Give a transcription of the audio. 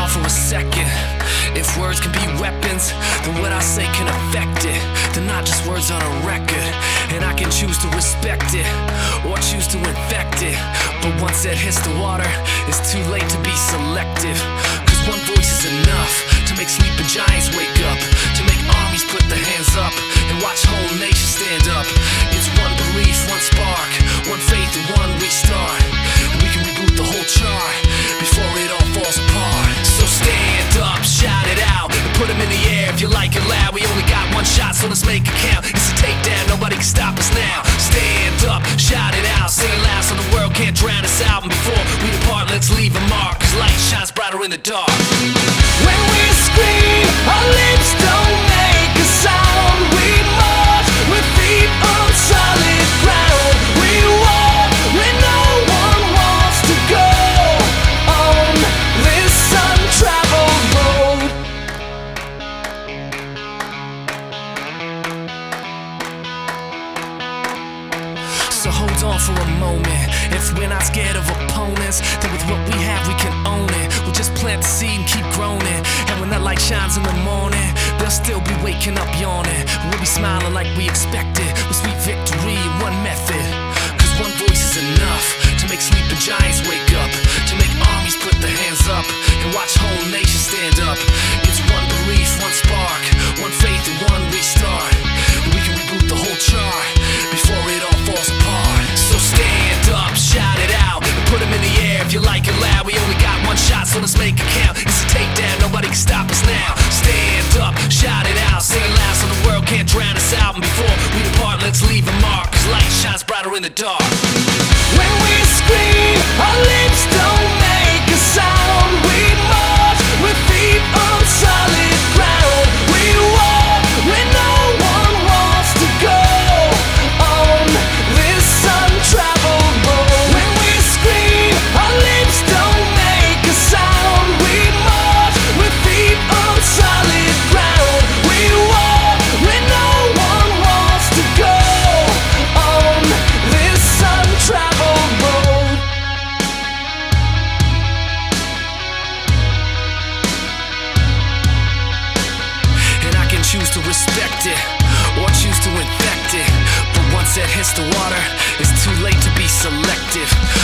for a second. If words can be weapons, then what I say can affect it. They're not just words on a record, and I can choose to respect it or choose to infect it. But once it hits the water, it's too late to be selective. Cause one voice is enough to make sleeping giants wake up, to make armies put their hands up and watch whole nations stand up. It's one belief, one spark, one faith and one restart, and we can reboot the whole chart before it all falls apart. So stand up, shout it out, and put them in the air if you like it loud. We only got one shot, so let's make it count. It's a takedown, nobody can stop us now. Stand up, shout it out, sing it loud so the world can't drown us out. And before we depart, let's leave a mark, cause light shines brighter in the dark. When we scream, our lips don't make a sound. We march with feet on solid ground. We walk where no one wants to go, on this untraveled road. So hold on for a moment. If we're not scared of opponents, then with what we have we can own it. We'll just plant the seed and keep growing it. And when that light shines in the morning, they'll still be waking up yawning. We'll be smiling like we expected, with sweet victory in one method. Cause one voice is enough to make sleeping giants wake up, to make armies put their hands up and watch whole nations stand up. It's one belief, one spark, one faith and one restart, and we can reboot the whole chart before it all falls apart. So stand up, shout it out, and put them in the air if you like it loud. We only got one shot, so let's make it count. It's a takedown, nobody can stop us now. Stand up, shout it out, sing it loud so the world can't drown us out. And before we depart, let's leave a mark, cause light shines brighter in the dark. When we scream, our lips don't make a sound. We march with feet on solid ground. We walk where no one wants to go, on this untraveled road. When we scream, our lips don't make a sound. We march with feet on solid ground. We walk where no one wants to go, on this untraveled road. And I can choose to respect it or choose to infect it. But once it hits the water, it's too late to be selective.